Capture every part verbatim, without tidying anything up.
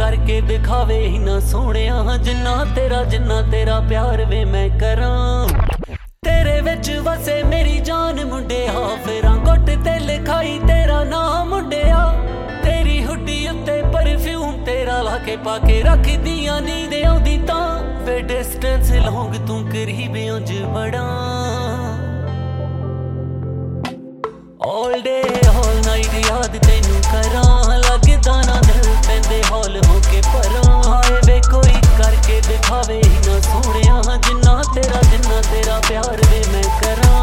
करके दिखावे ही ना सोहणिया जिन्ना तेरा जिन्ना तेरा प्यार वे मैं करां। तेरे विच वसे मेरी जान मुंडिया फिरां गुट ते लिखाई तेरा नाम मुंडिया। तेरी हुड्डी उत्ते परफ्यूम तेरा लाके पाके रख दियां नींद आउंदी तां वे डिस्टेंस लॉन्ग तू करीब उंज बड़ा। ऑल डे ऑल नाइट याद तेनू करां लगदा ना दिल पैंदे हौल होके परां। हाय वे कोई करके दिखावे ही ना सोहणिया जिन्ना तेरा जिन्ना तेरा प्यार वे मैं करां।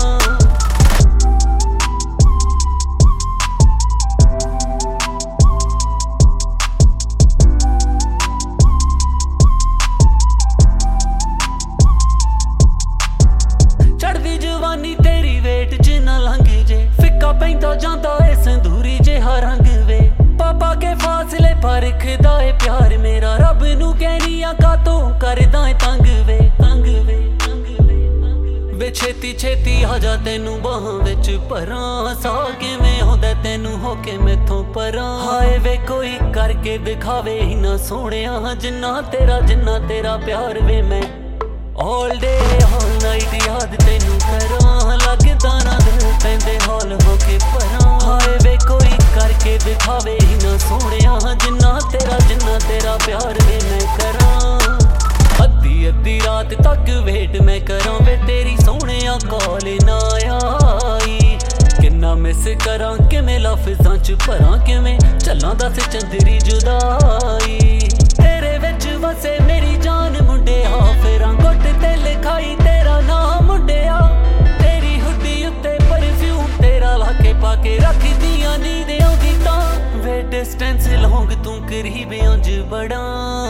चढ़दी जवानी तेरी वेट च ना लंघ जे फिक्का पैंदा जांदा ए संधूरी जिहा रंग वे। पापा के फासले परखदा ए प्यार मेरा रब नू कहनी आ कातों करदा ए तंग वे तंग वे तंग वे वे छेती छेती आजा तेनू बाहां विच भरां। सा किवें आउंदा तेनू होके मैथों परां। हाय वे कोई करके दिखावे ही ना सोहणिया जिन्ना तेरा जिन्ना तेरा प्यार वे मैं। ऑल डे ऑल नाइट याद तेनू करां लगदा ना दिल पैंदे हौल होके परां। हाय वे कोई करके दिखावे ही ना सोहणिया जिन्ना तेरा जिन्ना तेरा प्यार वे मैं करां। अद्धी अद्धी रात तक वेट मैं करां वे तेरी सोहणिया कॉल ना आई। किन्ना मिस करां किवें लफ्ज़ां च भरां किवें चलां दस चंदरी जुदाई। तेरे विच वसे मेरी जान मुंडिया फिरां गुट ते लिखाई तेरा नाम मुंडिया। तेरी हुड्डी उत्ते परफ्यूम तेरा लाके पाके रख दियां नींद आउंदी तां वे डिस्टेंस लॉन्ग तू करीब उंज बड़ा।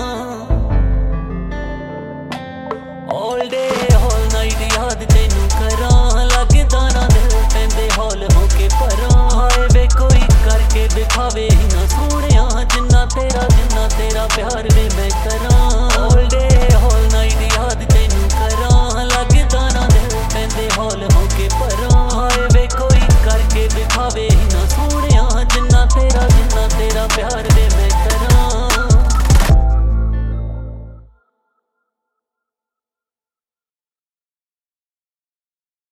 ऑल डे ऑल नाइट याद तेनू करां लगदा ना दिल पैंदे हौल होके परां। हाय वे कोई करके दिखावे ही ना सोहणिया जिन्ना तेरा जिन्ना तेरा प्यार वे मैं करां।